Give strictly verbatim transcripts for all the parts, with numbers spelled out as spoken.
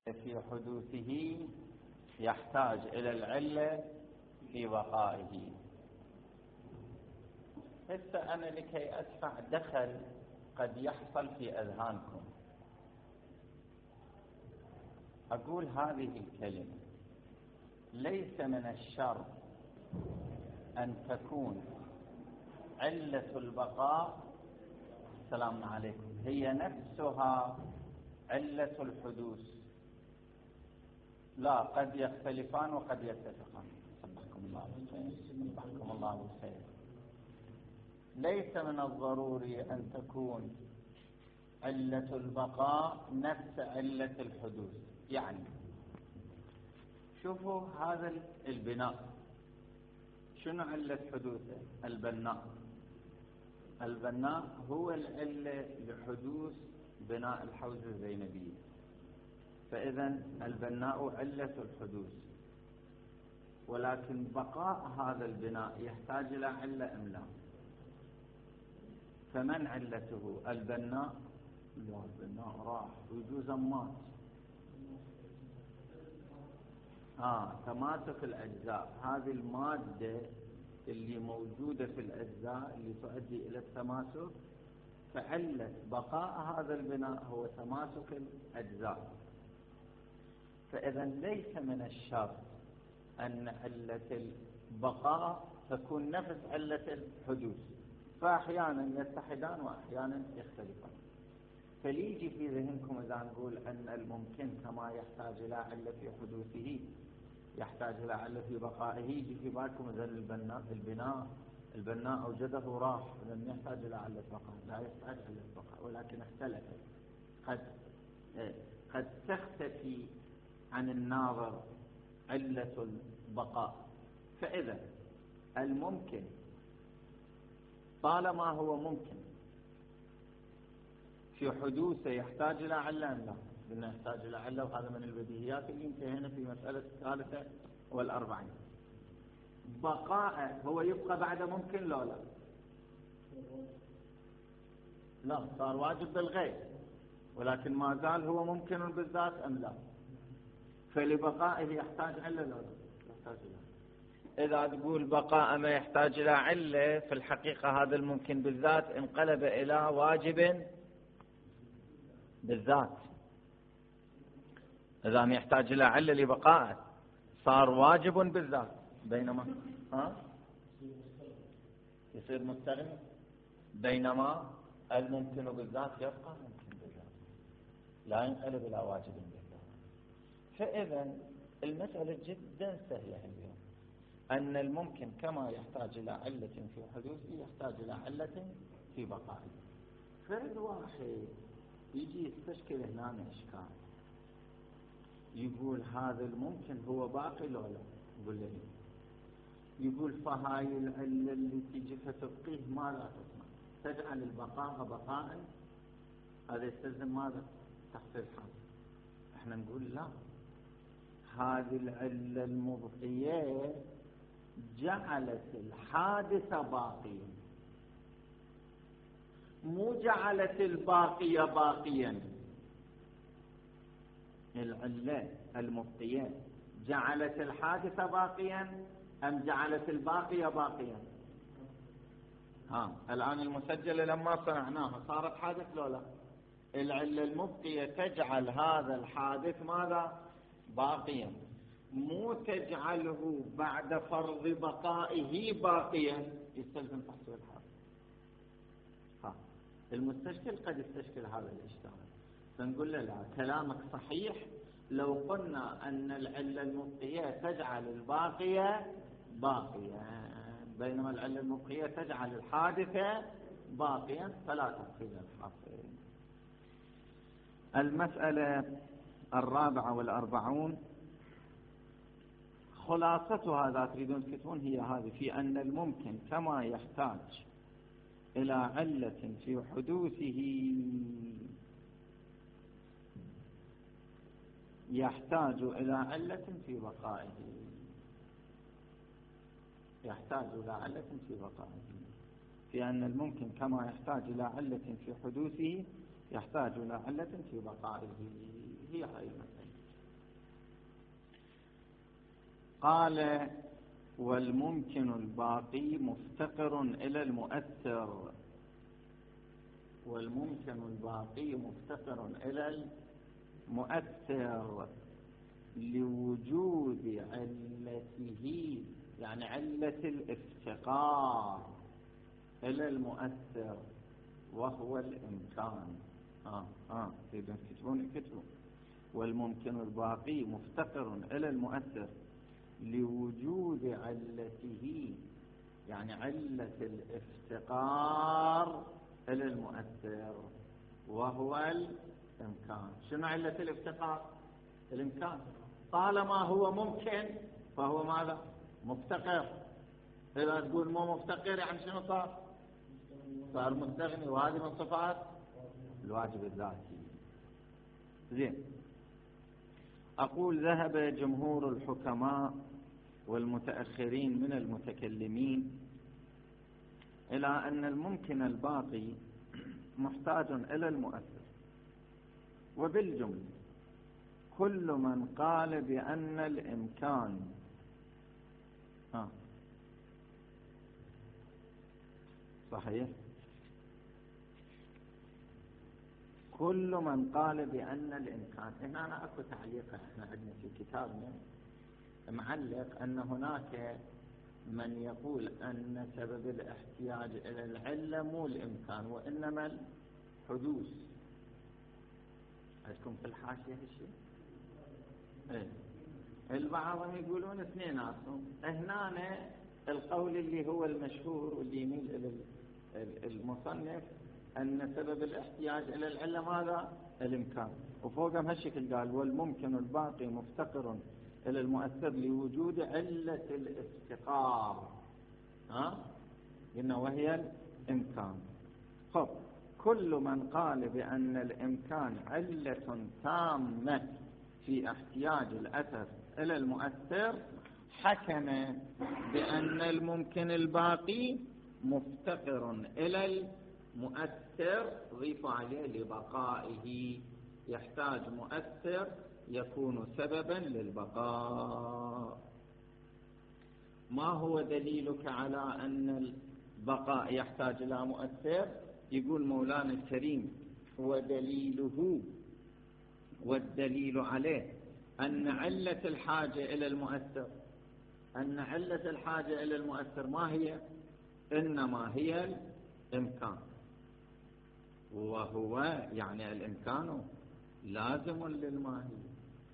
في حدوثه يحتاج إلى العلة في بقائه. هسه أنا لكي أدفع دخل قد يحصل في أذهانكم أقول هذه الكلمة: ليس من الشرط أن تكون علة البقاء السلام عليكم هي نفسها علة الحدوث، لا، قد يختلفان وقد يتفقان. صبحكم الله بالخير. صبحكم الله بالخير. ليس من الضروري أن تكون علة البقاء نفس علة الحدوث. يعني شوفوا هذا البناء شنو علة حدوثه؟ البناء. البناء هو العلة لحدوث بناء الحوزة الزينبية، فإذا البناء علة الحدوث، ولكن بقاء هذا البناء يحتاج إلى علة أم لا؟ فمن علته؟ البناء؟ لا، البناء راح ويجوز مات. آه تماسك الأجزاء، هذه المادة اللي موجودة في الأجزاء اللي تؤدي إلى التماسك، فعلة بقاء هذا البناء هو تماسك الأجزاء. فإذا ليس من الشرط أن علة البقاء تكون نفس علة الحدوث، فأحيانا يتحدان وأحيانا يختلفان. فليجي في ذهنكم إذا نقول أن الممكن كما يحتاج إلى علة في حدوثه يحتاج إلى علة في بقائه، يجي في بالكم إذا البناء البناء البناء أوجده راح، لم يحتاج إلى علة بقاء، لا يحتاج علة بقاء، ولكن اختلفت. قد قد تختفي عن الناظر علة البقاء. فإذا الممكن طالما هو ممكن في حدوثه يحتاج إلى علة أم لا؟ قلنا يحتاج إلى علة، وهذا من البديهيات اللي انتهينا في مسألة الثالثة والأربعين. بقاء هو يبقى بعد ممكن لا لا لا صار واجب بالغير، ولكن ما زال هو ممكن بالذات أم لا؟ فلبقائه يحتاج علة لا لا يحتاج إلى. إذا تقول بقاء ما يحتاج إلى علة، في الحقيقة هذا الممكن بالذات انقلب إلى واجب بالذات. إذا ما يحتاج إلى علة لبقائه صار واجب بالذات، بينما ها يصير مستغني، بينما الممكن بالذات يبقى ممكن بالذات، لا ينقلب إلى واجب بالذات. فإذا المسألة جدا سهلة اليوم، أن الممكن كما يحتاج إلى علة في حدوثه يحتاج إلى علة في بقائه. فرد واحد يجي يستشكل هنا إشكال، يقول هذا الممكن هو باقي لو لا؟ يقول له يقول فهاي العلة اللي تيجي فتبقيه ما لا تسمع، تجعل البقاء بقاء، هذا يستلزم ماذا؟ تحصيل حاصل. احنا نقول لا، هذه العلة المبقية جعلت الحادث باقيا، مو جعلت الباقية باقيا. العلة المبقية جعلت الحادث باقيا أم جعلت الباقية باقيا؟ ها الآن المسجلة لما صنعناها صارت حادث لو لا؟ العلة المبقية تجعل هذا الحادث ماذا؟ باقيا، مو تجعله بعد فرض بقائه باقيا يستلزم تحصيل الحادث. ها المستشكل قد يستشكل هذا الإشكال، فنقول له لا، كلامك صحيح لو قلنا أن العلة المبقية تجعل الباقية باقيا، بينما العلة المبقية تجعل الحادثة باقيا، فلا تحصيل الحاصل. المسألة الرابعة والأربعون خلاصتها إذا تريدون تكتبون هي هذه: في أن الممكن كما يحتاج إلى علة في حدوثه يحتاج إلى علة في بقائه. يحتاج إلى علة في بقائه في أن الممكن كما يحتاج إلى علة في حدوثه يحتاج إلى علة في بقائه. هي هاي المسألة. قال والممكن الباقي مفتقر إلى المؤثر، والممكن الباقي مفتقر إلى المؤثر لوجود علته، يعني علة الافتقار إلى المؤثر وهو الإمكان. آه آه إذا كتبون كتبوا والممكن الباقي مفتقر إلى المؤثر لوجود علته، يعني علة الافتقار إلى المؤثر وهو الإمكان. شنو علة الافتقار؟ الإمكان. طالما هو ممكن فهو ماذا؟ مفتقر. إذا تقول مو مفتقر يعني شنو صار؟ صار مستغني، وهذه من صفات الواجب الذاتي. زين، أقول ذهب جمهور الحكماء والمتأخرين من المتكلمين إلى أن الممكن الباقي محتاج إلى المؤثر، وبالجملة كل من قال بأن الإمكان آه. صحيح، كل من قال بأن الإمكان. هنا أنا أكو تعليق، احنا عندنا في كتابنا معلق أن هناك من يقول أن سبب الاحتياج إلى العلة مو الإمكان وإنما الحدوث. عندكم في الحاشية هالشيء؟ ايه، البعضهم يقولون اثنين أصلا. هنا القول اللي هو المشهور واللي يميل إلى المصنف أن سبب الاحتياج إلى العلة ماذا؟ الإمكان. وفوقهم هالشكل قال والممكن الباقي مفتقر إلى المؤثر لوجود علة الافتقار، ها؟ قلنا وهي الإمكان. خب، كل من قال بأن الإمكان علة تامة في احتياج الأثر إلى المؤثر حكم بأن الممكن الباقي مفتقر إلى المؤثر، ضيف عليه لبقائه، يحتاج مؤثر يكون سببا للبقاء. ما هو دليلك على أن البقاء يحتاج إلى مؤثر؟ يقول مولانا الكريم ودليله والدليل عليه أن علة الحاجة إلى المؤثر، أن علة الحاجة إلى المؤثر ما هي؟ إنما هي الإمكان، وهو يعني الإمكان لازم للماهية.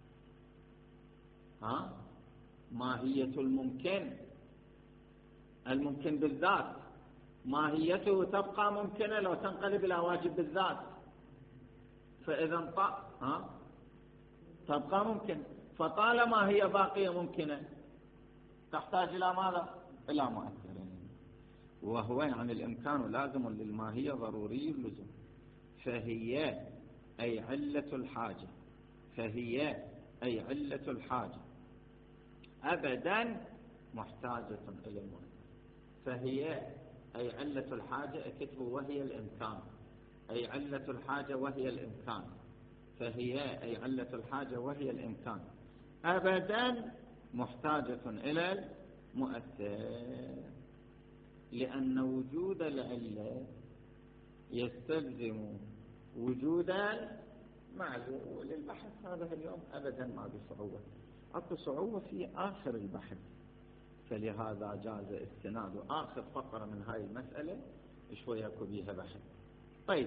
ها؟ ماهية الممكن، الممكن بالذات ماهيته تبقى ممكنة لو تنقلب إلى واجب بالذات، فإذا انطق ها تبقى ممكن، فطالما هي باقية ممكنة تحتاج إلى ماذا؟ إلى مؤثر، وهو يعني الإمكان لازم للماهية ضروري اللزوم، فهي أي علة الحاجة، فهي أي علة الحاجة أبدا محتاجة إلى المؤثر، فهي أي علة الحاجة اكتبوا وهي الإمكان، أي علة الحاجة وهي الإمكان، فهي أي علة الحاجة وهي الإمكان أبدا محتاجة إلى المؤثر، لأن وجود العلة يستلزم وجودا معلوم. للبحث هذا اليوم أبدا ما بصعوبة، أكو صعوبة في آخر البحث، فلهذا جاز استناد آخر فقرة من هاي المسألة شوية أكو بيها بحث. طيب،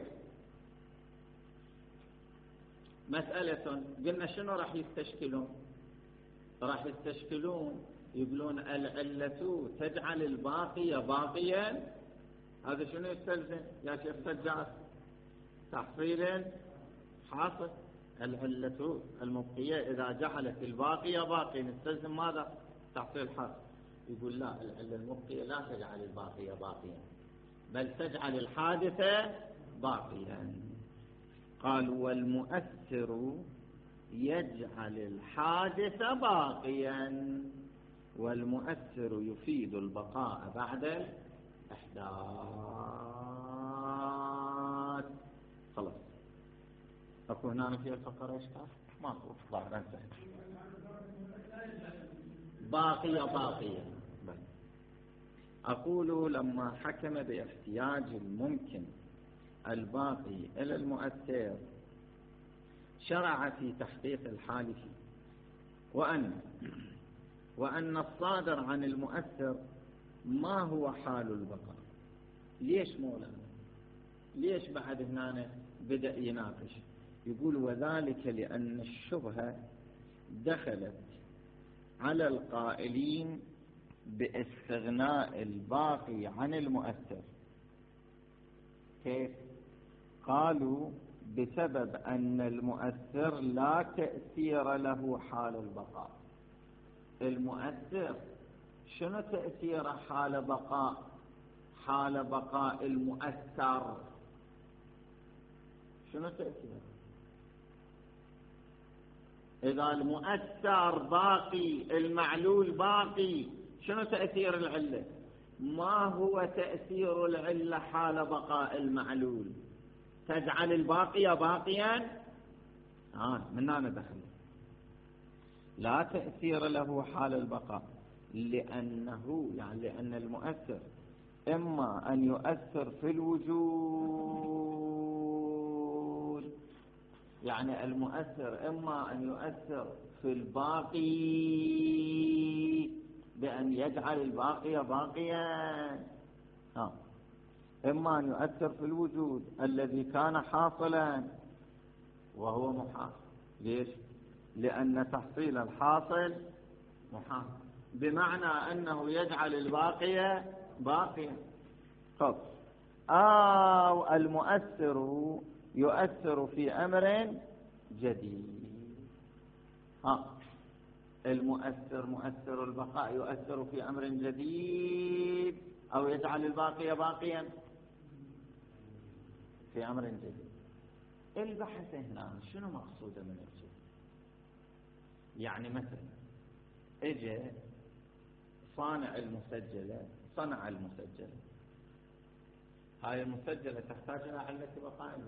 مسألة قلنا شنو راح يستشكلون؟ راح يستشكلون يقولون العلة تجعل الباقي باقيا. هذا شنو يستلزم يا شيخ سجاد؟ تحصيل حاصل. العلة المبقية إذا جعلت الباقي باقيا يستلزم ماذا؟ تحصيل حاصل. يقول لا، العلة المبقية لا تجعل الباقي باقيا بل تجعل الحادث باقيا. قال والمؤثر يجعل الحادث باقيا، والمؤثر يفيد البقاء بعد الإحداث. خلاص، أكو هنا في الفقرة إشكال؟ ما أكو ظاهرا سهل. باقية باقية. أقول لما حكم باحتياج الممكن الباقي إلى المؤثر شرع في تحقيق الحال فيه، وأن وأن الصادر عن المؤثر ما هو حال البقاء. ليش مولانا؟ ليش بعد هنا بدأ يناقش؟ يقول وذلك لأن الشبهة دخلت على القائلين باستغناء الباقي عن المؤثر. كيف؟ قالوا بسبب أن المؤثر لا تأثير له حال البقاء. المؤثر شنو تأثير حال بقاء حال بقاء المؤثر؟ شنو تأثير؟ إذا المؤثر باقي المعلول باقي شنو تأثير العلة؟ ما هو تأثير العلة حال بقاء المعلول؟ تجعل الباقي باقيا. آه من هنا دخل لا تأثير له حال البقاء، لأنه يعني لأن المؤثر إما أن يؤثر في الوجود، يعني المؤثر إما أن يؤثر في الباقي بأن يجعل الباقي باقيا، آه. إما أن يؤثر في الوجود الذي كان حاصلا وهو محال. ليش؟ لأن تحصيل الحاصل محال، بمعنى أنه يجعل الباقي باقيا. طب أو المؤثر يؤثر في أمر جديد. ها المؤثر مؤثر البقاء يؤثر في أمر جديد أو يجعل الباقي باقيا في أمر جديد. البحث هنا شنو مقصوده من الشيء؟ يعني مثلا اجى صانع المسجلة صنع المسجلة، هاي المسجلة تحتاج إلى علة بقاء.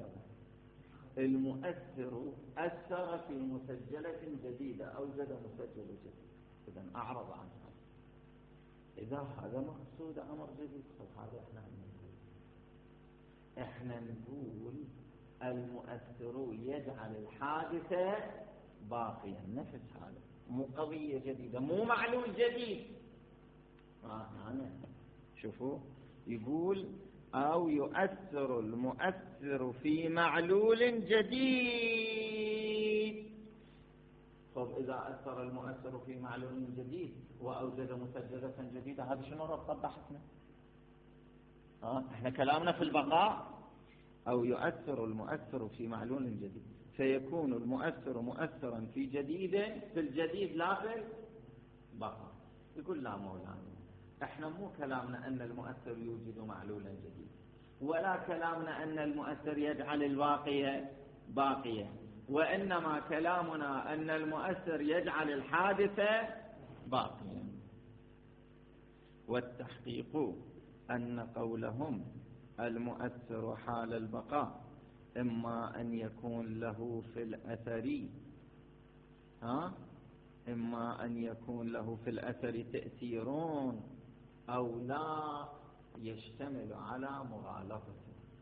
المؤثر أثر في مسجلة جديدة، أوجد مسجل جديد، إذن أعرض عن هذا. إذا هذا مقصود أمر جديد هذا إحنا نقول إحنا نقول المؤثر يجعل الحادثة باقيا، نفس هذا، مو قضية جديدة، مو معلول جديد. آه يعني شوفوا يقول أو يؤثر المؤثر في معلول جديد. طب إذا أثر المؤثر في معلول جديد وأوجد مسجلة جديدة، هذا شنو ربط بحثنا؟ آه احنا كلامنا في البقاء. أو يؤثر المؤثر في معلول جديد فيكون المؤثر مؤثرا في جديد في الجديد لا في البقاء. يقول لا مولانا، احنا مو كلامنا أن المؤثر يوجد معلولا جديد، ولا كلامنا أن المؤثر يجعل الباقي باقيا، وإنما كلامنا أن المؤثر يجعل الحادثة باقيا. والتحقيق أن قولهم المؤثر حال البقاء إما أن يكون له في الأثر ها إما أن يكون له في الأثر تأثيرون أو لا يشتمل على مغالطة.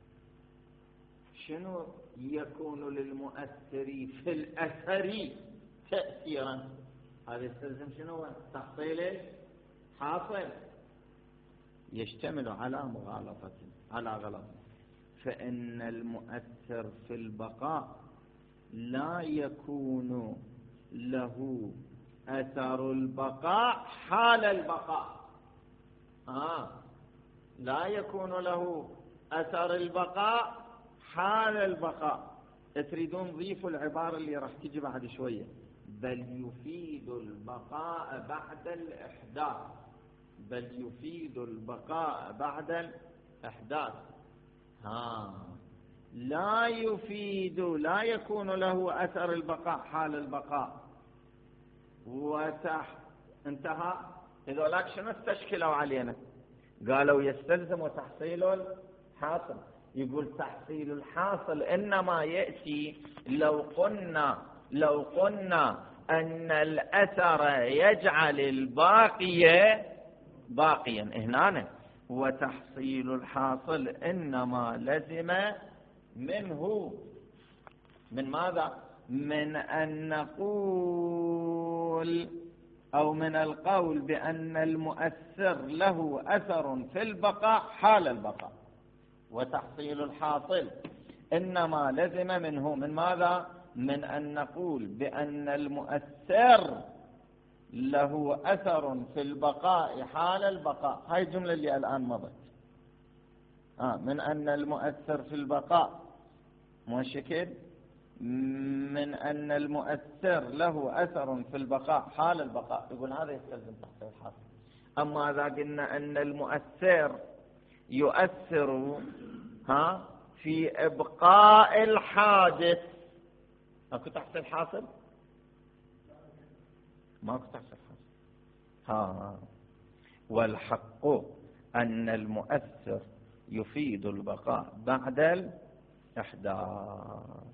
شنو يكون للمؤثر في الأثر تأثيرا؟ هذا يستلزم شنو؟ تحصيل حاصل يشتمل على مغالطة على غلط. فإن المؤثر في البقاء لا يكون له أثر البقاء حال البقاء. آه لا يكون له أثر البقاء حال البقاء. تريدون ضيفوا العبارة اللي راح تجي بعد شوية، بل يفيد البقاء بعد الإحداث. بل يفيد البقاء بعد الإحداث. ها لا يفيد لا يكون له أثر البقاء حال البقاء. وتح انتهى. هذولاك شنو استشكلوا علينا؟ قالوا يستلزم تحصيل الحاصل. يقول تحصيل الحاصل إنما يأتي لو قلنا لو قلنا أن الأثر يجعل الباقي باقيا هنا، وتحصيل الحاصل إنما لزم منه من ماذا؟ من أن نقول أو من القول بأن المؤثر له أثر في البقاء حال البقاء. وتحصيل الحاصل إنما لزم منه من ماذا؟ من أن نقول بأن المؤثر له أثر في البقاء حال البقاء. هاي الجملة اللي الآن مضت. آه من أن المؤثر في البقاء مشكل من أن المؤثر له أثر في البقاء حال البقاء، يقول هذا يستلزم تحصيل الحاصل. أما إذا قلنا أن المؤثر يؤثر ها في إبقاء الحادث، ماكو تحصيل حاصل؟ ماكو تحصيل حاصل. ها والحق أن المؤثر يفيد البقاء بعد الإحداث.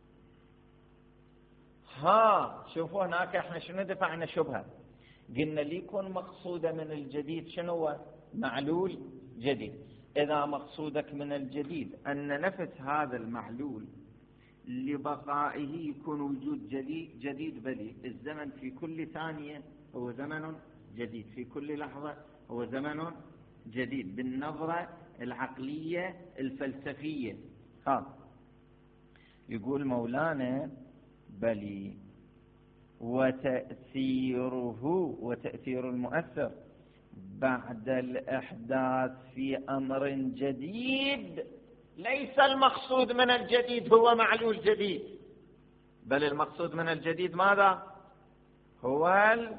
ها شوفوا هناك احنا شنو دفعنا شبهة، قلنا ليكون مقصودة من الجديد شنو هو؟ معلول جديد. إذا مقصودك من الجديد أن نفس هذا المعلول لبقائه يكون وجود جديد جديد بديل. الزمن في كل ثانية هو زمن جديد، في كل لحظة هو زمن جديد بالنظرة العقلية الفلسفية. ها يقول مولانا بلي وتأثيره وتأثير المؤثر بعد الإحداث في أمر جديد، ليس المقصود من الجديد هو معلول جديد، بل المقصود من الجديد ماذا؟ هو ال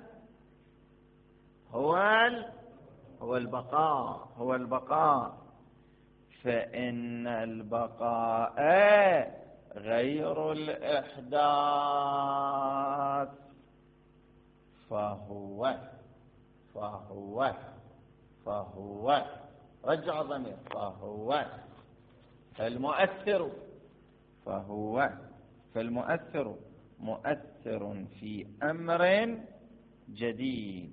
هو ال هو البقاء هو البقاء فإن البقاء غير الإحداث فهو فهو فهو رجع ضمير فهو المؤثر فهو فالمؤثر مؤثر في أمر جديد.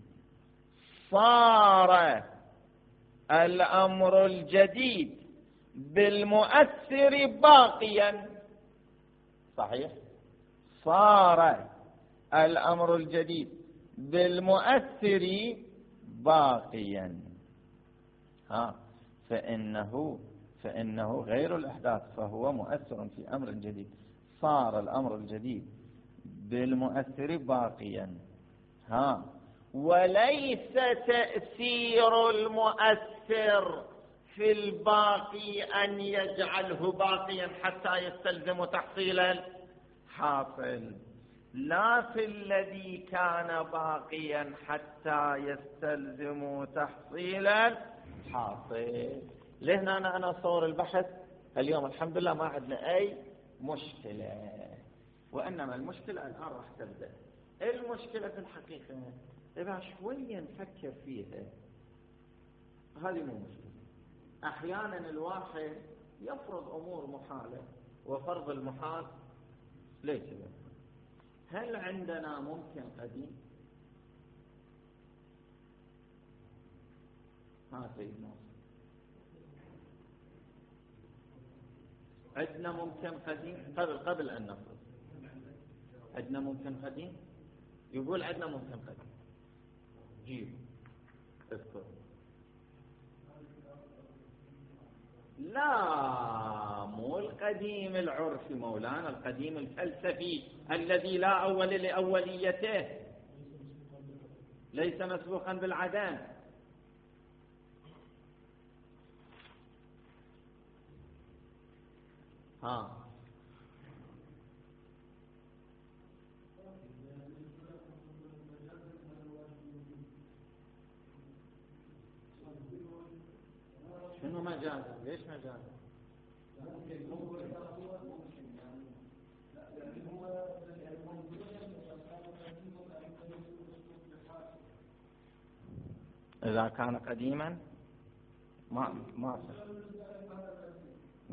صار الأمر الجديد بالمؤثر باقيا. صحيح، صار الأمر الجديد بالمؤثر باقيا. ها فإنه فإنه غير الإحداث فهو مؤثر في أمر جديد. صار الأمر الجديد بالمؤثر باقيا. ها وليس تأثير المؤثر في الباقي أن يجعله باقيا حتى يستلزم تحصيل الحاصل، لا في الذي كان باقيا حتى يستلزم تحصيل الحاصل. لهنا أنا أنا صور البحث اليوم الحمد لله ما عندنا أي مشكلة، وإنما المشكلة الآن راح تبدأ. المشكلة في الحقيقة إذا شوية نفكر فيها هذه مو مشكلة. أحيانا الواحد يفرض أمور محالة، وفرض المحال ليس له. هل عندنا ممكن قديم؟ ها سيدنا عندنا ممكن قديم قبل قبل أن نفرض عندنا ممكن قديم. يقول عندنا ممكن قديم، جيب اذكر. لا مو القديم العرفي مولانا، القديم الفلسفي الذي لا أول لأوليته، ليس مسبوقا بالعدم. ها شنو مجاز؟ ليش مجاز؟ إذا كان قديما ما ما صح.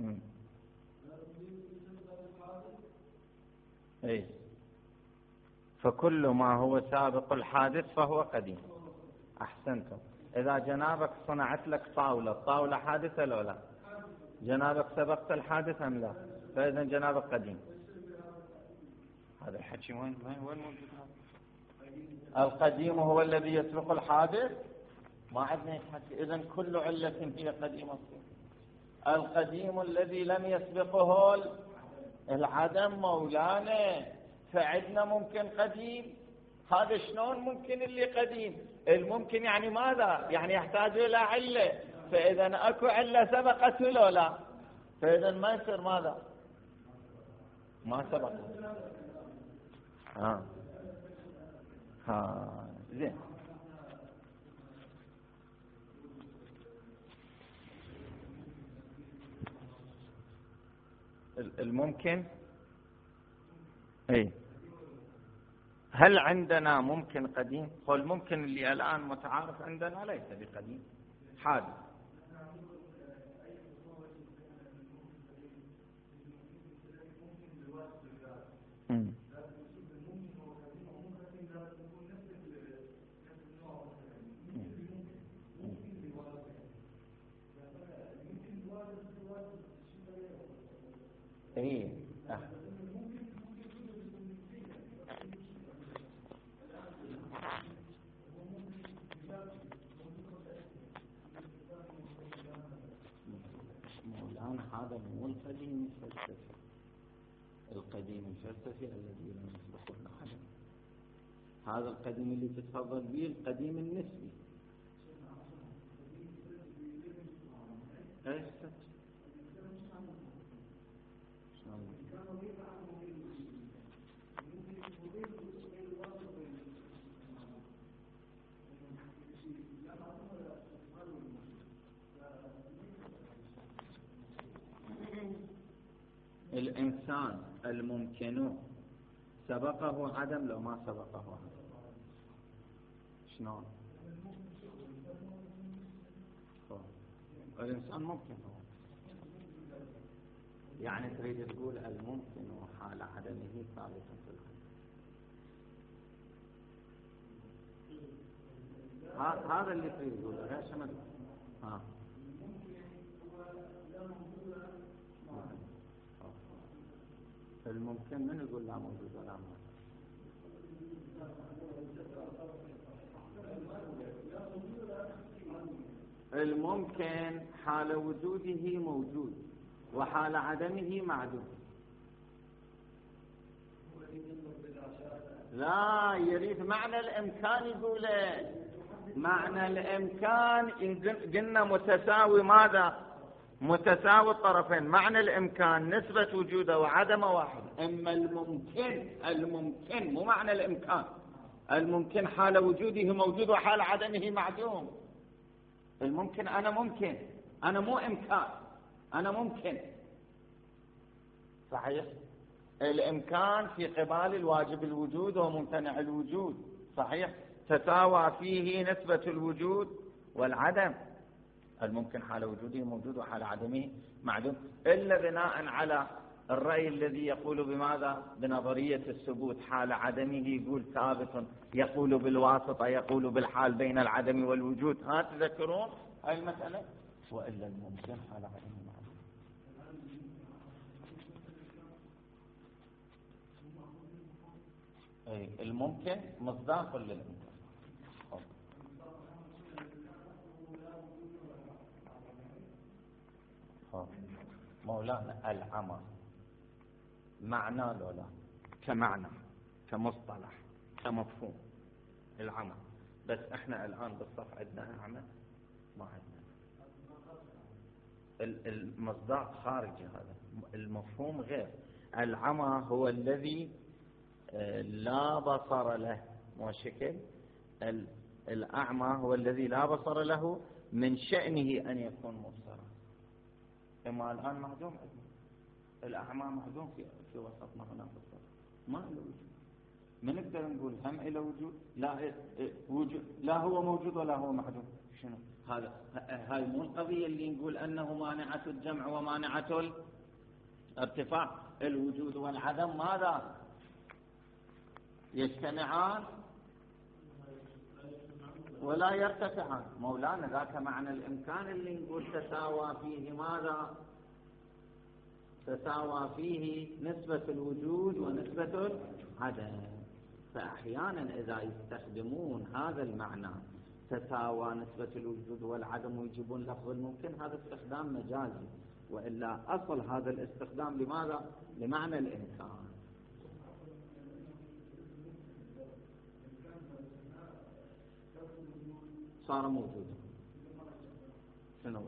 اي فكل ما هو سابق الحادث فهو قديم. أحسنتم. إذا جنابك صنعت لك طاولة، طاولة حادثة لو لا؟ جنابك سبقت الحادث أم لا؟ فإذا جنابك قديم. هذا الحكي وين وين موجود؟ القديم هو الذي يسبق الحادث. ما عندنا يتحكي. إذن كل علة هي قديمة. القديم الذي لم يسبقه العدم مولانا. فعندنا ممكن قديم. هذا شلون ممكن اللي قديم؟ الممكن يعني ماذا؟ يعني يحتاج إلى علة. فإذا أكو علة سبقته لو لا؟ فإذا ما يصير ماذا؟ ما سبق. ها ها زين. الممكن اي هل عندنا ممكن قديم؟ هو الممكن اللي الآن متعارف عندنا ليس بقديم، حادث. امم ايه مولانا هذا مو القديم الفلسفي. القديم الفلسفي الذي لم يسبقه العدم. هذا القديم اللي تتفضل به القديم النسبي. ايش الإنسان الممكن سبقه عدم لو ما سبقه عدم؟ شلون؟ الإنسان ممكن هو. يعني تريد تقول الممكن وحال عدمه ثابت في الحال. هذا اللي تريد تقوله يا شمال. ها الممكن من يقول لا موجود ولا موجود؟ الممكن حال وجوده موجود وحال عدمه معدوم. لا يريد معنى الإمكان. يقوله معنى الإمكان إن قلنا متساوي ماذا؟ متساوي الطرفين. معنى الإمكان نسبة وجوده وعدم واحد. أما الممكن الممكن مو معنى الإمكان. الممكن حال وجوده موجود وحال عدمه معدوم. الممكن أنا ممكن، أنا مو إمكان، أنا ممكن. صحيح. الإمكان في قبال الواجب الوجود وممتنع الوجود. صحيح. تساوى فيه نسبة الوجود والعدم. الممكن حال وجوده موجود وحال عدمه معدوم، إلا بناء على الرأي الذي يقول بماذا؟ بنظرية الثبوت. حال عدمه يقول ثابت، يقول بالواسطة، يقول بالحال بين العدم والوجود. ها تذكرون هاي المسألة؟ وإلا الممكن حال عدمه معدوم. أي الممكن مصداق للإمكان. مولانا العمى معنى لو لا؟ كمعنى، كمصطلح، كمفهوم. العمى بس احنا الآن بالصف عندنا أعمى؟ ما عندنا. المصداق خارجي، هذا المفهوم غير. العمى هو الذي لا بصر له. مو شكل الأعمى هو الذي لا بصر له، من شأنه أن يكون مبصرا. إما الآن معدوم عندنا. الأعمى معدوم في في وسطنا هنا في الصف. ما له وجود. ما نقدر نقول هم له وجود؟ لا وجود، لا هو موجود ولا هو معدوم. شنو هذا؟ هاي مو القضية اللي نقول أنه مانعة الجمع ومانعة الارتفاع. الوجود والعدم ماذا؟ يجتمعان ولا يرتفعان. مولانا ذاك معنى الإمكان اللي نقول تساوى فيه ماذا؟ تساوى فيه نسبة الوجود ونسبة العدم. فأحيانا إذا يستخدمون هذا المعنى تساوى نسبة الوجود والعدم ويجيبون لفظ الممكن، هذا استخدام مجازي، وإلا أصل هذا الاستخدام لماذا؟ لمعنى الإمكان. صار موجودا. شنو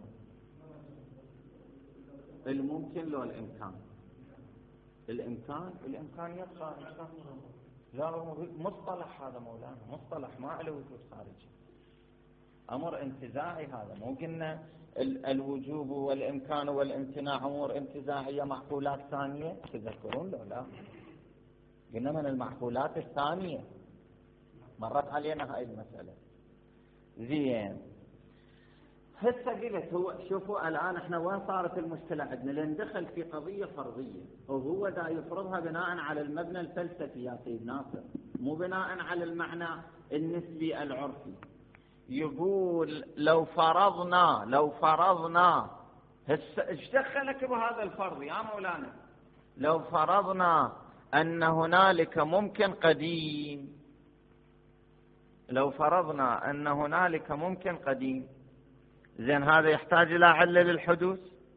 الممكن لو الإمكان؟ الإمكان الإمكان يبقى لا، مصطلح هذا مولانا، مصطلح ما له وجود خارجي، أمر انتزاعي. هذا مو قلنا الوجوب والإمكان والامتناع أمور انتزاعية معقولات ثانية؟ تذكرون لو لا؟ قلنا من المعقولات الثانية، مرت علينا هاي المسألة. زين، هسه قلت هو شوفوا الآن احنا وين صارت المشكلة عندنا؟ لأن دخل في قضية فرضية وهو دا يفرضها بناء على المبنى الفلسفي يا سيد ناصر، مو بناء على المعنى النسبي العرفي. يقول لو فرضنا لو فرضنا هسه ايش دخلك بهذا الفرض يا مولانا؟ لو فرضنا أن هنالك ممكن قديم، لو فرضنا أن هنالك ممكن قديم، زين هذا يحتاج إلى علة للحدوث؟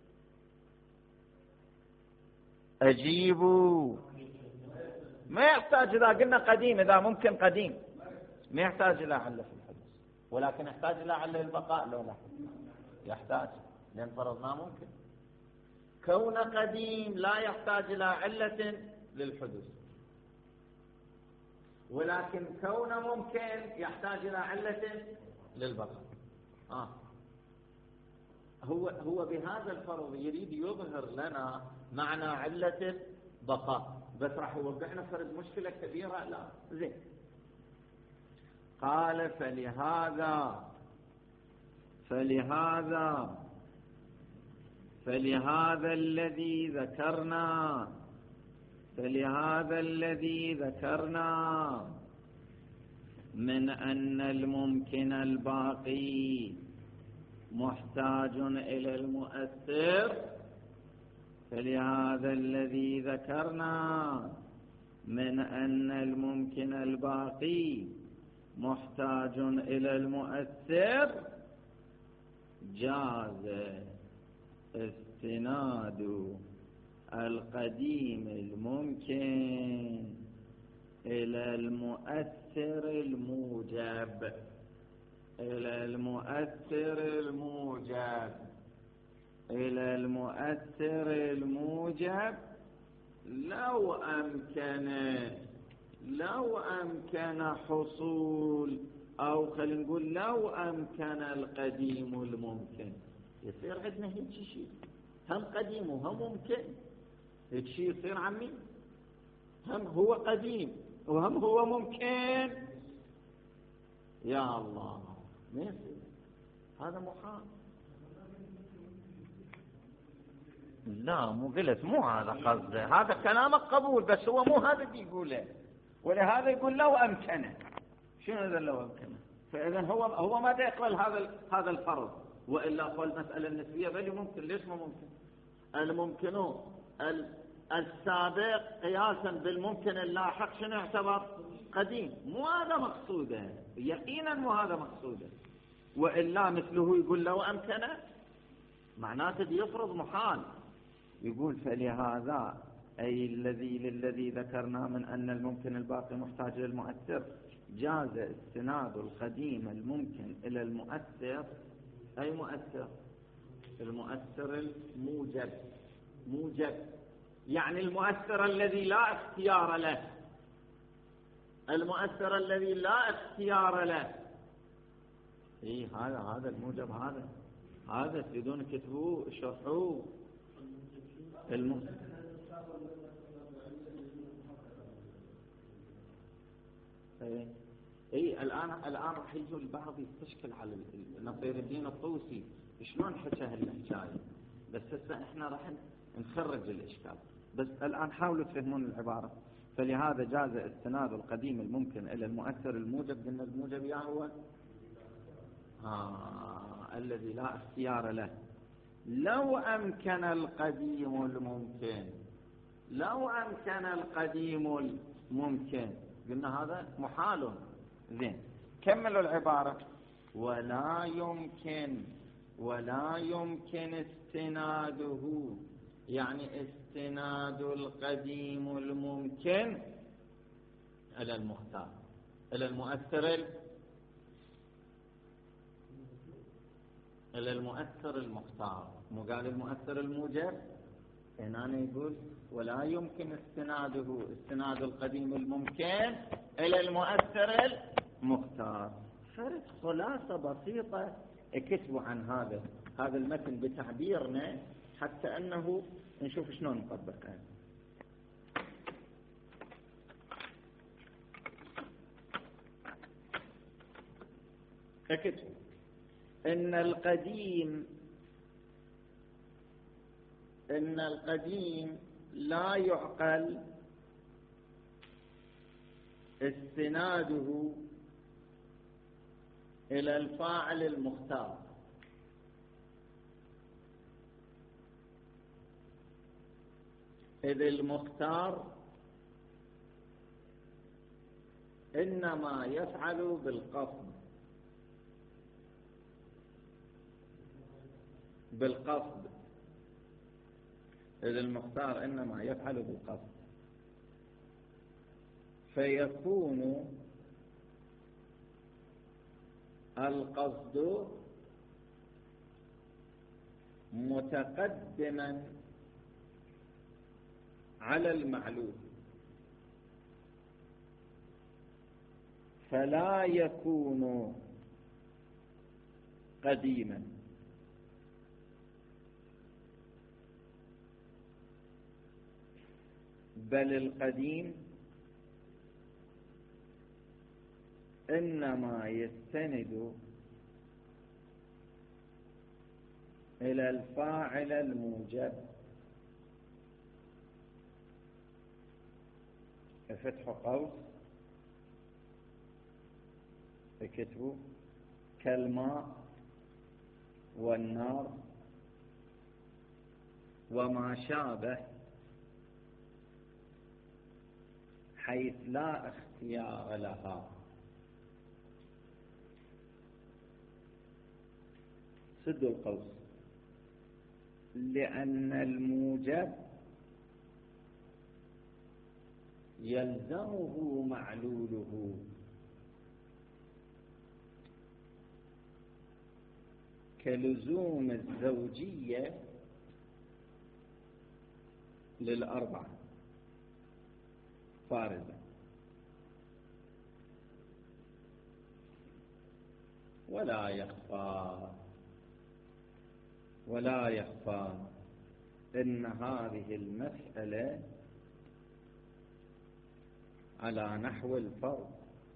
أجيبوا ما يحتاج. إذا قلنا قديم، إذا ممكن قديم ما يحتاج إلى علة في الحدوث، ولكن يحتاج إلى علة للبقاء. لو لا يحتاج، لأن فرضنا ممكن. كون قديم لا يحتاج إلى علة للحدوث، ولكن كون ممكن يحتاج إلى علة للبقاء. آه. هو هو بهذا الفرض يريد يظهر لنا معنى علة البقاء، بس راح يوقعنا فرد مشكلة كبيرة. لا زين. قال فلهذا فلهذا فلهذا الذي ذكرنا فلهذا الذي ذكرنا من أن الممكن الباقي محتاج إلى المؤثر فلهذا الذي ذكرنا من أن الممكن الباقي محتاج إلى المؤثر جاز استناد القديم الممكن إلى المؤثر الموجب إلى المؤثر الموجب إلى المؤثر الموجب لو أمكن لو أمكن حصول، أو خلينا نقول لو أمكن القديم الممكن. يصير عندنا هيك شيء، هم قديم وهم ممكن. هيك شيء يصير عمي، هم هو قديم وهم هو ممكن. يا الله ما يصير، هذا محال. لا مو قلت، مو هذا قصده، هذا كلامك قبول، بس هو مو هذا اللي يقوله، ولهذا يقول لو أمكنه. شنو هذا لو أمكنه؟ فإذا هو هو ما يقبل هذا هذا الفرض، وإلا قال المسألة النسبية بل ممكن. ليش ما ممكن؟ الممكن السابق قياسا بالممكن اللاحق شنو يعتبر؟ قديم. مو هذا مقصوده، يقينا مو هذا مقصوده، وإلا مثله يقول لو أمكنه معناته يفرض محال. يقول فلهذا أي الذي للذي ذكرنا من أن الممكن الباقي محتاج للمؤثر جاز استناد القديم الممكن إلى المؤثر. أي مؤثر؟ المؤثر الموجب. موجب يعني المؤثر الذي لا اختيار له، المؤثر الذي لا اختيار له. إيه هذا هذا الموجب، هذا هذا تريدون كتبوه شرحوه. الم... اي اي الان الان راح يجوا البعض يستشكل على نصير الدين الطوسي شلون حكى هالحكايه، بس هسه احنا راح نخرج الاشكال. بس الان حاولوا تفهمون العباره. فلهذا جاز استناد القديم الممكن إلى المؤثر الموجب، لأن الموجب هو آه الذي لا اختيار له. لو أمكن القديم الممكن لو أمكن القديم الممكن قلنا هذا محال. زين، كملوا العبارة. ولا يمكن ولا يمكن استناده، يعني استناد القديم الممكن إلى المختار، إلى المؤثر إلى المؤثر المختار. مو قال المؤثر الموجب؟ هنا يقول ولا يمكن استناده، استناد القديم الممكن إلى المؤثر المختار. فرق خلاصة بسيطة اكتبوا عن هذا هذا المتن بتعبيرنا حتى أنه نشوف شلون نطبقه. اكتبوا إن القديم إن القديم لا يعقل استناده إلى الفاعل المختار، إذ المختار إنما يفعل بالقصد بالقصد إذ المختار إنما يفعل بالقصد، فيكون القصد متقدما على المعلول، فلا يكون قديما، بل القديم إنما يستند إلى الفاعل الموجب. فتح قوس اكتبوا كالماء والنار وما شابه، حيث لا اختيار لها. سدوا القوس. لأن الموجب يلزمه معلوله، كلزوم الزوجية للأربعة فارزة. ولا يخفى ولا يخفى إن هذه المسألة على نحو الفرض،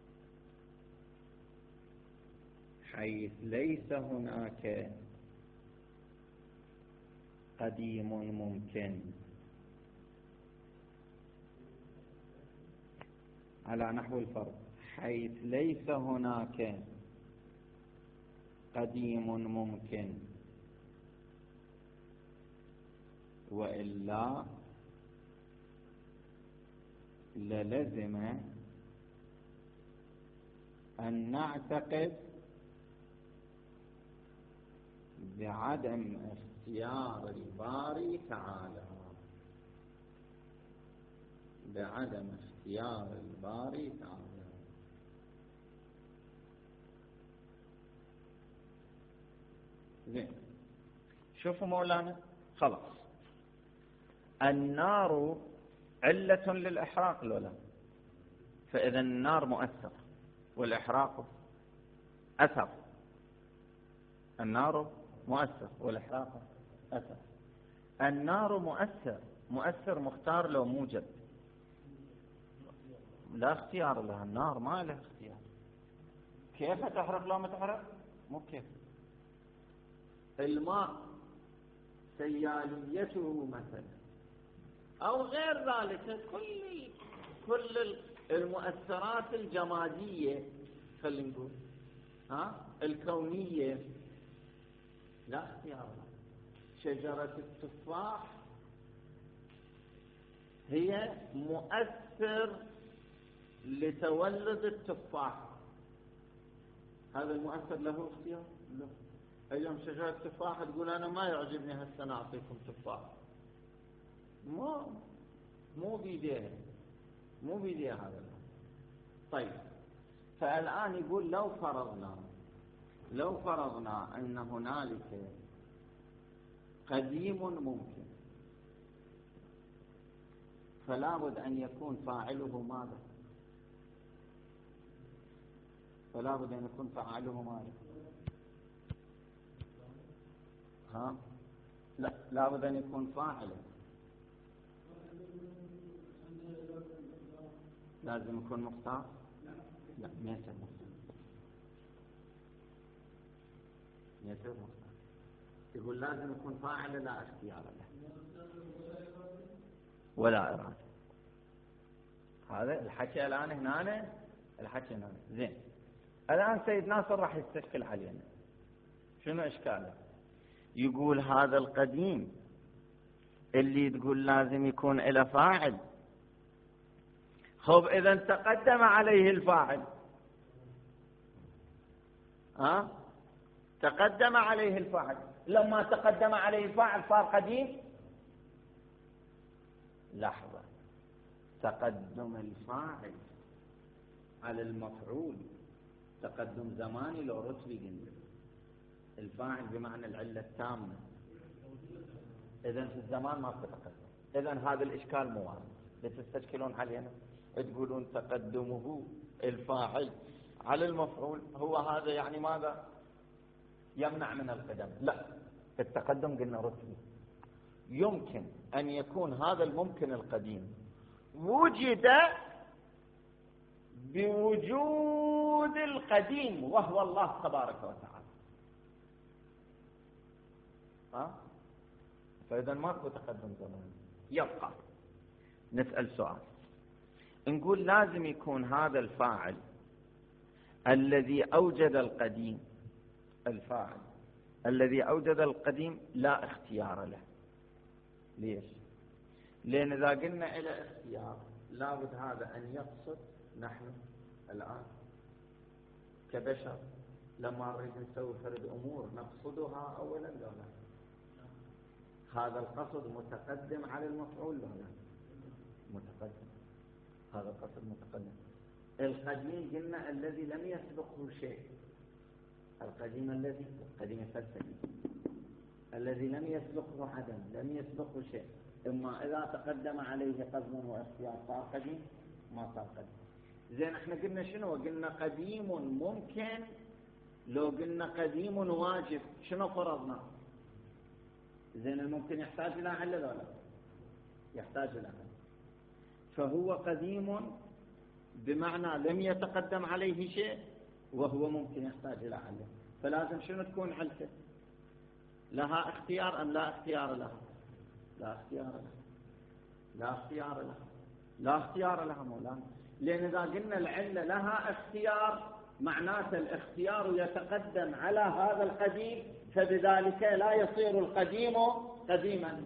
حيث ليس هناك قديم ممكن. على نحو الفرض حيث ليس هناك قديم ممكن، وإلا للزم أن نعتقد بعدم اختيار الباري تعالى بعدم اختيار الباري تعالى. زين، شوفوا مولانا، خلاص النار علة للإحراق لولا، فإذا النار مؤثر والإحراق أثر. النار مؤثر والإحراق أثر. النار مؤثر مؤثر مختار لو موجب، لا اختيار لها. النار ما لها اختيار. كيف تحرق لو ما تحرق؟ مو كيف. الماء سياليته مثلا أو غير ذلك، كل كل المؤثرات الجمادية خلينا نقول ها الكونية لا اختيار لها. شجرة التفاح هي مؤثر لتولد التفاح، هذا المؤثر له اختيار؟ لا. اليوم شجرة التفاح تقول أنا ما يعجبني هالسنة أعطيكم تفاح، مو مو بيديها، مو بيديها هذا. طيب فالآن يقول لو فرضنا لو فرضنا أن هنالك قديم ممكن، فلا بد أن يكون فاعله ماذا؟ فلا بد أن يكون فاعله ماذا؟ ها؟ لا لا بد أن يكون فاعله، لازم يكون مختار؟ لا ما يصير مختار، ما يصير مختار. يقول لازم يكون فاعل لا اختيار له ولا إرادة. هذا الحكي الآن هنا، الحكي هنا زين. الآن سيد ناصر راح يستشكل علينا. شنو إشكاله؟ يقول هذا القديم اللي تقول لازم يكون له فاعل، خب إذا تقدم عليه الفاعل، ها تقدم عليه الفاعل، لما تقدم عليه الفاعل صار قديم. لحظة، تقدم الفاعل على المفعول تقدم زماني لو رتبي قلنا الفاعل بمعنى العلة التامة، إذن في الزمان ما تتقدم. إذن هذا الإشكال مو واضح، بتستشكلون علينا تقولون تقدمه الفاعل على المفعول هو هذا يعني ماذا؟ يمنع من القدم. لا، التقدم قلنا رتبي. يمكن أن يكون هذا الممكن القديم وجد بوجود القديم وهو الله تبارك وتعالى، ها؟ فإذا ماكو تقدم زمان. يبقى نسأل سؤال، نقول لازم يكون هذا الفاعل الذي أوجد القديم، الفاعل الذي أوجد القديم لا اختيار له. ليش؟ لأن إذا قلنا إلى اختيار لابد هذا أن يقصد. نحن الآن كبشر لما نريد نسوي فرد أمور نقصدها أولا لا لا، هذا القصد متقدم على المفعول لا لا متقدم، هذا القصد متقدم. القديم قلنا الذي لم يسبقه شيء، القديم الذي القديم الفلسفي الذي لم يسبقه عدم، لم يسبقه شيء، إما إذا تقدم عليه قدم واختيار صار قديم، ما صار قديم. زين احنا قلنا شنو؟ قلنا قديم ممكن. لو قلنا قديم واجب شنو فرضنا؟ زين الممكن يحتاج إلى علة ولا لا؟ يحتاج إلى علة. فهو قديم بمعنى لم يتقدم عليه شيء وهو ممكن يحتاج إلى علة، فلازم شنو تكون علته؟ لها اختيار أم لا اختيار لها؟ لا اختيار لها، لا اختيار لها، لا اختيار لها مولانا. لأن إذا قلنا العلة لها اختيار معناته الاختيار يتقدم على هذا القديم، فبذلك لا يصير القديم قديما.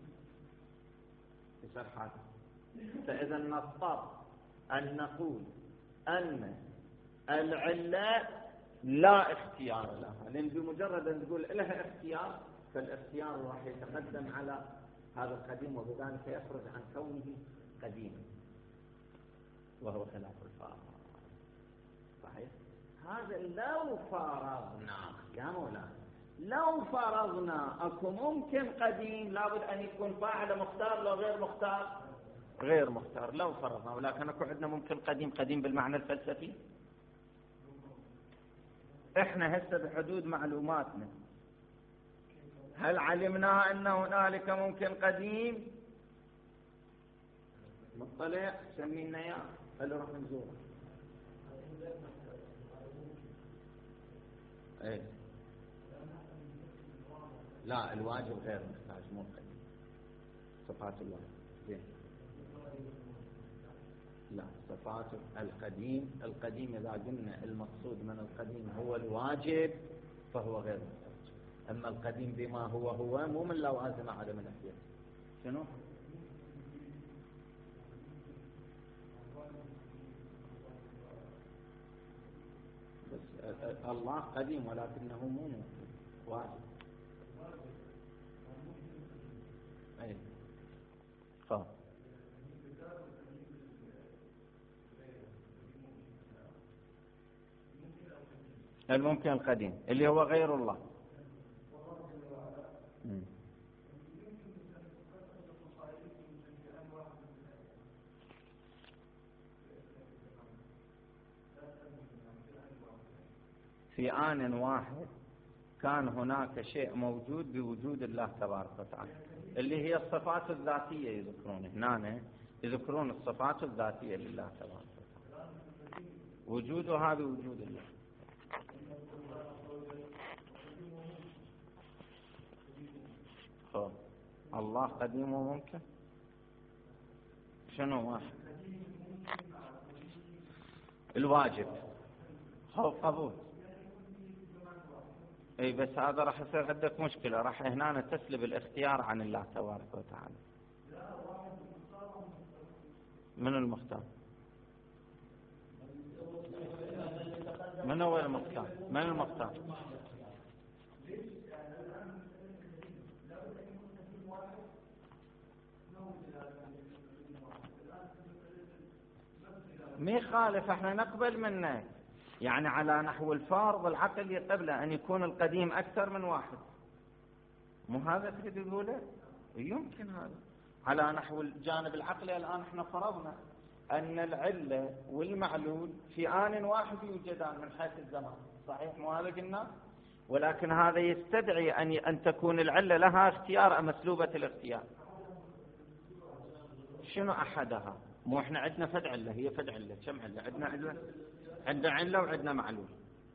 فإذا نضطر أن نقول أن العلة لا اختيار لها، لأن بمجرد أن تقول لها اختيار فالاختيار راح يتقدم على هذا القديم وبذلك يخرج عن كونه قديما، وهو خلاف الفارق. صحيح؟ هذا لو فرضنا يا مولانا، لو فرضنا أكو ممكن قديم لابد أن يكون فاعل مختار لو غير مختار غير مختار. لو فرضنا، ولكن أكو عندنا ممكن قديم، قديم بالمعنى الفلسفي. احنا هسه بحدود معلوماتنا هل علمنا أن هنالك ممكن قديم؟ مطلع سمينا يا هل راح نزوره؟ ايه لا، الواجب غير محتاج، مو قديم. صفات الله زين. لا، صفات القديم القديم إذا قلنا المقصود من القديم هو الواجب فهو غير محتاج. أما القديم بما هو هو مو من لوازم عدم الاحتياج. شنو؟ بس الله قديم ولكنه مو واجب. أي خلاص. الممكن القديم اللي هو غير الله. م. في آن واحد كان هناك شيء موجود بوجود الله تبارك وتعالى، اللي هي الصفات الذاتية. يذكرون هنا يذكرون الصفات الذاتية لله تبارك وتعالى، وجودها بوجود الله. خب. الله قديم وممكن. شنو واحد؟ الواجب. خب قبول. اي بس هذا راح يصير عندك مشكلة، راح هنا تسلب الاختيار عن الله تبارك وتعالى. من المختار؟ من هو المختار؟ من المختار؟ مي خالف، احنا نقبل منه، يعني على نحو الفارض العقل يقبل أن يكون القديم أكثر من واحد. مو هذا تريد تقوله؟ يمكن هذا على نحو الجانب العقلي. الآن احنا فرضنا أن العلة والمعلول في آن واحد يوجدان من حيث الزمان، صحيح؟ مو هذا قلنا؟ ولكن هذا يستدعي أن أن تكون العلة لها اختيار أم مسلوبة الاختيار. شنو أحدها؟ مو احنا عندنا فد علة، هي فد علة. كم علة عندنا؟ علة عندنا علة وعندنا معلول.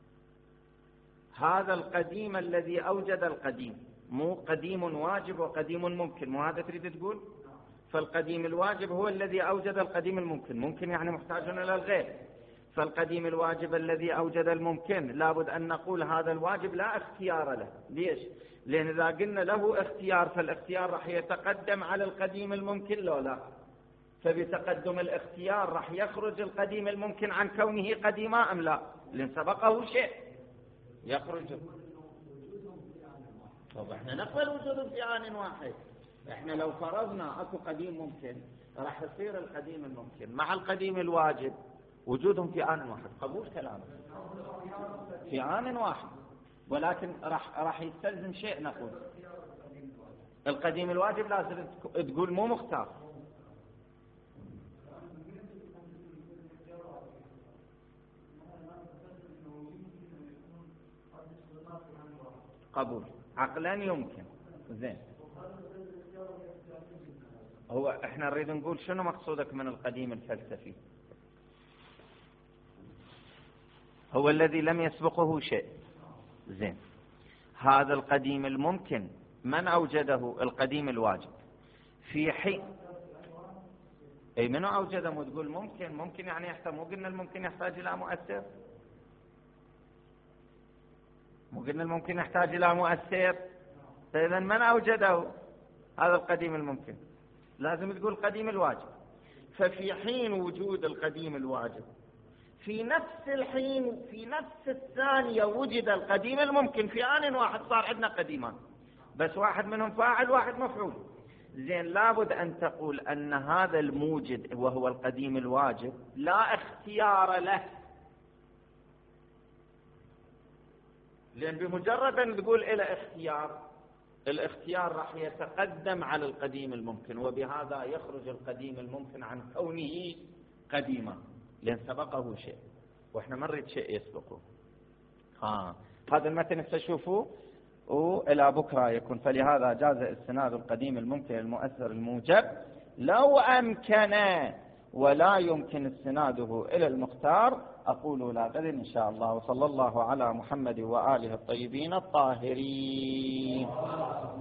هذا القديم الذي أوجد القديم، مو قديم واجب وقديم ممكن، مو هذا تريد تقول؟ فالقديم الواجب هو الذي أوجد القديم الممكن. ممكن يعني محتاج إلى الغير. فالقديم الواجب الذي أوجد الممكن لابد أن نقول هذا الواجب لا اختيار له. ليش؟ لأن إذا قلنا له اختيار فالاختيار راح يتقدم على القديم الممكن لو لا، فبتقدم الاختيار راح يخرج القديم الممكن عن كونه قديما أم لا؟ لأن سبقه شيء يخرج. طب احنا نقبل وجود في آن واحد. احنا لو فرضنا اكو قديم ممكن راح يصير القديم الممكن مع القديم الواجب وجودهم في آن واحد. قبول كلامك في آن واحد، ولكن راح راح يستلزم شيء. نقول القديم الواجب لازم تقول مو مختار. قبول عقلا يمكن. زين، هو احنا نريد نقول شنو مقصودك من القديم الفلسفي؟ هو الذي لم يسبقه شيء. زين، هذا القديم الممكن من أوجده؟ القديم الواجب. في حين اي من أوجده؟ مو تقول ممكن. ممكن يعني يحتاج، مو قلنا الممكن يحتاج إلى مؤثر؟ مو قلنا الممكن يحتاج إلى مؤثر؟ فإذا من أوجده هذا القديم الممكن؟ لازم تقول قديم الواجب. ففي حين وجود القديم الواجب في نفس الحين في نفس الثانية وجد القديم الممكن في آن واحد. صار عندنا قديمان بس واحد منهم فاعل واحد مفعول. زين، لابد أن تقول أن هذا الموجد وهو القديم الواجب لا اختيار له، لأن بمجرد أن تقول إلى اختيار، الاختيار راح يتقدم على القديم الممكن، وبهذا يخرج القديم الممكن عن كونه قديما لأن سبقه شيء، وإحنا ما نريد شيء يسبقه. ها هذا المتن تشوفوه وإلى بكرة يكون. فلهذا جاز استناد القديم الممكن المؤثر الموجب لو أمكن، ولا يمكن استناده إلى المختار. أقول لا غد إن شاء الله، وصلى الله على محمد وآله الطيبين الطاهرين.